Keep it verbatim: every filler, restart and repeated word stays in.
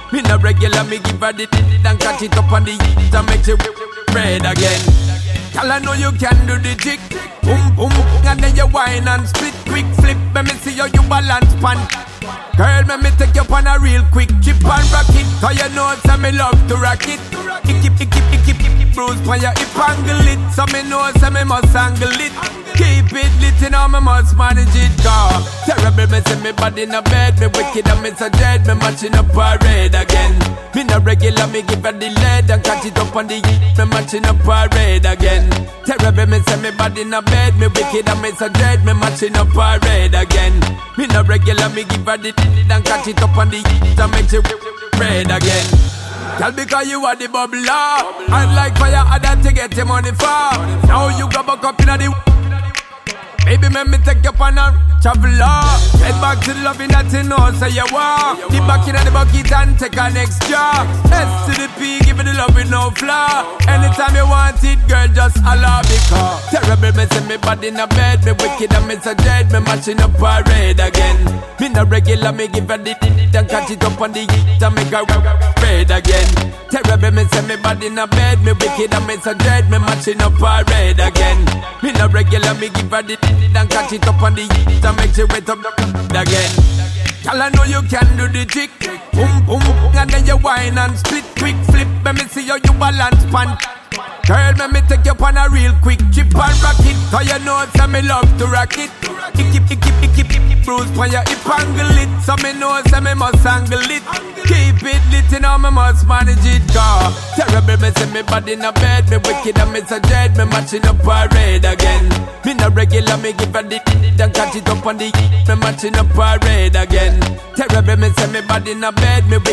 Me no regular, me give her the d- and catch it up on the to make you red again. Girl, I know you can do the trick. Boom, boom, and then you whine and split. Quick flip, let me see how you balance pan. Girl, let me take you on a real quick chip and rock it. Cause you know say me love to rock it. Icky, icky, icky, icky, bruise for your hip angle it. So me know say me must angle it. Keep it lit, you know me must manage it. Cause terrible, me say me body in a bed. Me wicked and me so dead. Me matching up parade again. Me no regular, me give her the lead and catch it up on the heat. Me matching up parade again. Terrible, me say me body in a bed. Me wicked and me so dead. Me matching up parade again. Me no regular, me give her the lead and catch it up on the heat and make you red again. Girl, because you are the bubbler, and like fire, I done to get your money for. Now you go back up in the baby, make me take you on a traveler. Head back to the loving that you know, say you want. Dip back in the bucket and take an extra. S to the P, give it the love with no flaw. Anytime you want it, girl, just holla because terrible, me say me body in a bed. Me wicked and me so dead, me matching up parade again. Me no regular, me give her the d- and catch it up on the heat and make her red again. Terrible, me say me body in a bed. Me wicked and me so dead, me matching up parade again. Me no regular, me give her the d- and catch it up on the heat and make you wet up again. Girl, I know you can do the trick. Boom, boom, and then you whine and split. Quick flip, let me see how you balance pan. Girl, let me take you on a real quick chip and rock it. Cause you know say me love to rock it. Icky, icky, icky, icky, bruise for your hip angle it. So me know say me must angle it. Keep it lit, you know me must manage it. Cause terrible, me say me body in a bed. Me wicked and me so dead. Me matching up parade again. Me no regular, me give her the d- and catch it up on the heat. Me matching up parade again. Terrible, me say me body in a bed. Me